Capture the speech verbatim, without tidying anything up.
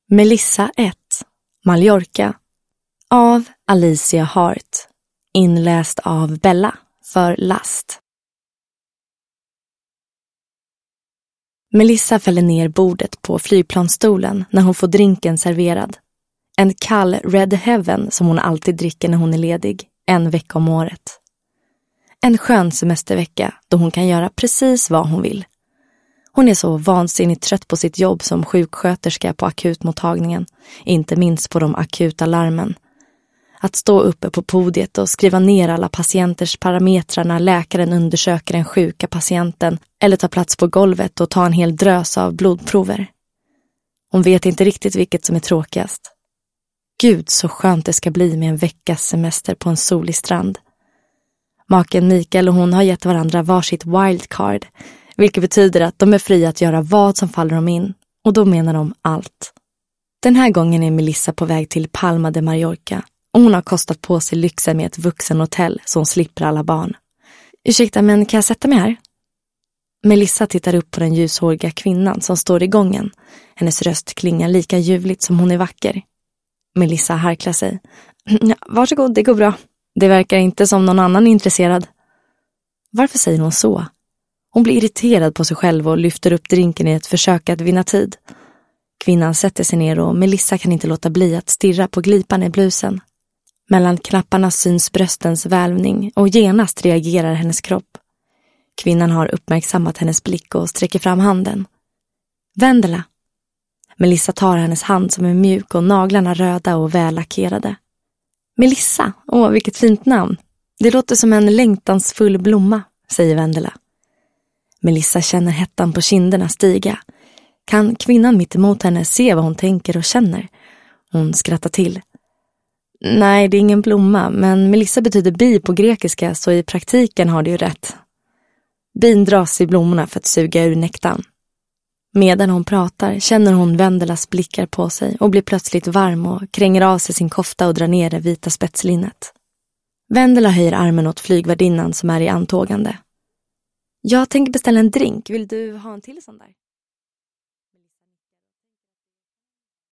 Melissa ett. Mallorca av Alicia Hart. Inläst av Bella för Last. Melissa fäller ner bordet på flygplansstolen när hon får drinken serverad. En kall Red Heaven som hon alltid dricker när hon är ledig, en vecka om året. En skön semestervecka då hon kan göra precis vad hon vill. Hon är så vansinnigt trött på sitt jobb som sjuksköterska på akutmottagningen, inte minst på de akuta larmen. Att stå uppe på podiet och skriva ner alla patienters parametrar när läkaren undersöker den sjuka patienten eller ta plats på golvet och ta en hel drös av blodprover. Hon vet inte riktigt vilket som är tråkigast. Gud så skönt det ska bli med en veckas semester på en solig strand. Maken Mikael och hon har gett varandra varsitt wildcard, vilket betyder att de är fria att göra vad som faller dem in, och då menar de allt. Den här gången är Melissa på väg till Palma de Mallorca och hon har kostat på sig lyxen med ett vuxenhotell så hon slipper alla barn. Ursäkta, men kan jag sätta mig här? Melissa tittar upp på den ljushåriga kvinnan som står i gången. Hennes röst klingar lika ljuvligt som hon är vacker. Melissa harklar sig. Varsågod, det går bra. Det verkar inte som någon annan är intresserad. Varför säger hon så? Hon blir irriterad på sig själv och lyfter upp drinken i ett försök att vinna tid. Kvinnan sätter sig ner och Melissa kan inte låta bli att stirra på glipan i blusen. Mellan knapparna syns bröstens välvning och genast reagerar hennes kropp. Kvinnan har uppmärksammat hennes blick och sträcker fram handen. Vendela. Melissa tar hennes hand som är mjuk och naglarna röda och väl lackerade. Melissa, åh vilket fint namn. Det låter som en längtansfull blomma, säger Vendela. Melissa känner hettan på kinderna stiga. Kan kvinnan mitt emot henne se vad hon tänker och känner? Hon skrattar till. Nej, det är ingen blomma, men Melissa betyder bi på grekiska, så i praktiken har det ju rätt. Bin dras i blommorna för att suga ur nektarn. Medan hon pratar känner hon Vendelas blickar på sig och blir plötsligt varm och kränger av sig sin kofta och drar ner det vita spetslinnet. Vendela höjer armen åt flygvärdinnan som är i antågande. Jag tänker beställa en drink, vill du ha en till sån där?